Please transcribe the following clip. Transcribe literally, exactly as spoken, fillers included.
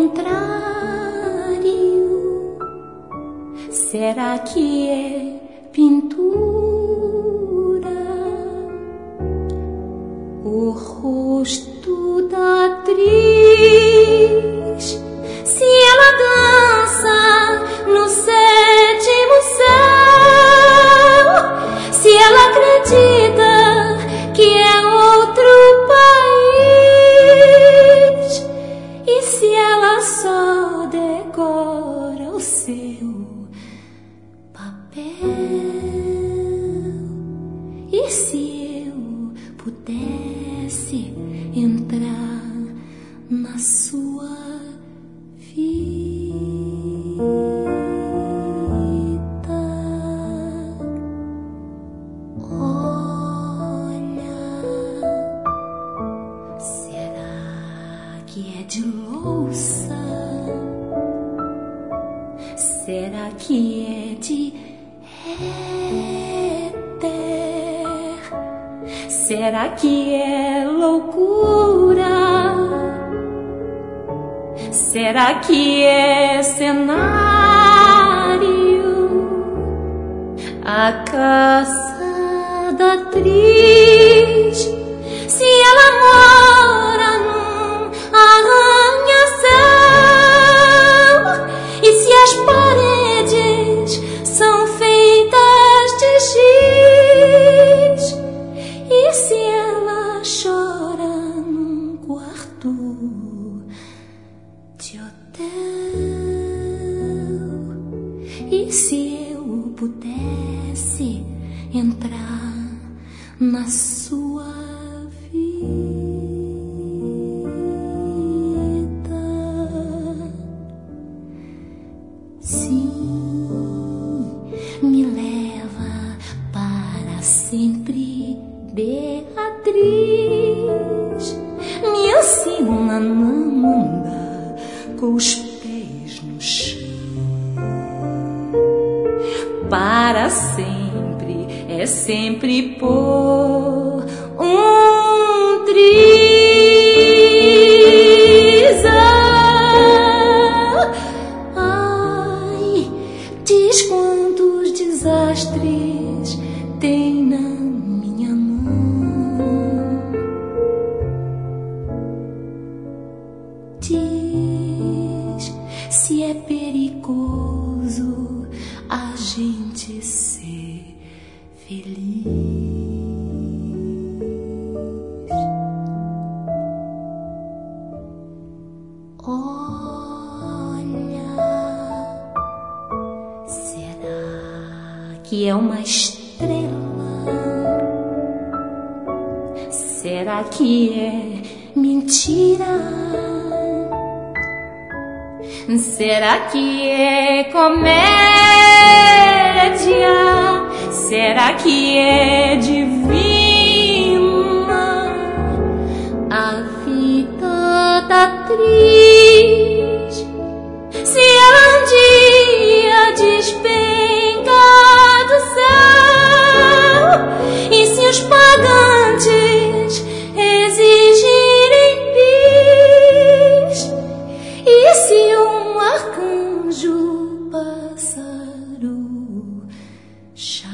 contrário? Será que é pintura? O rosto da atriz, se ela dança no sétimo céu, se ela acredita que é outro país, e se ela só decora o seu papel. E se eu pudesse entrar na sua vida, olha, será que é de louça? Será que é de éter? Será que é loucura? Será que é cenário? A caça da atriz, se ela mora num arranha-céu, e se as paredes são feitas de giz, e se ela chora num quarto de hotel, e se eu pudesse entrar na sua vida, sim, me leva para sempre, Beatriz, me ensina a não andar com os pés no chão. Para sempre é sempre pôr um trisal. Ai, diz quantos desastres tem na minha mão. Diz se é perigoso a gente ser feliz. Olha, será que é uma estrela? Será que é mentira? Será que é comédia? Será que é divina a vida da atriz? Se ela um dia despenca do céu, e se os pagantes exigirem bis, e se um arcanjo pássaro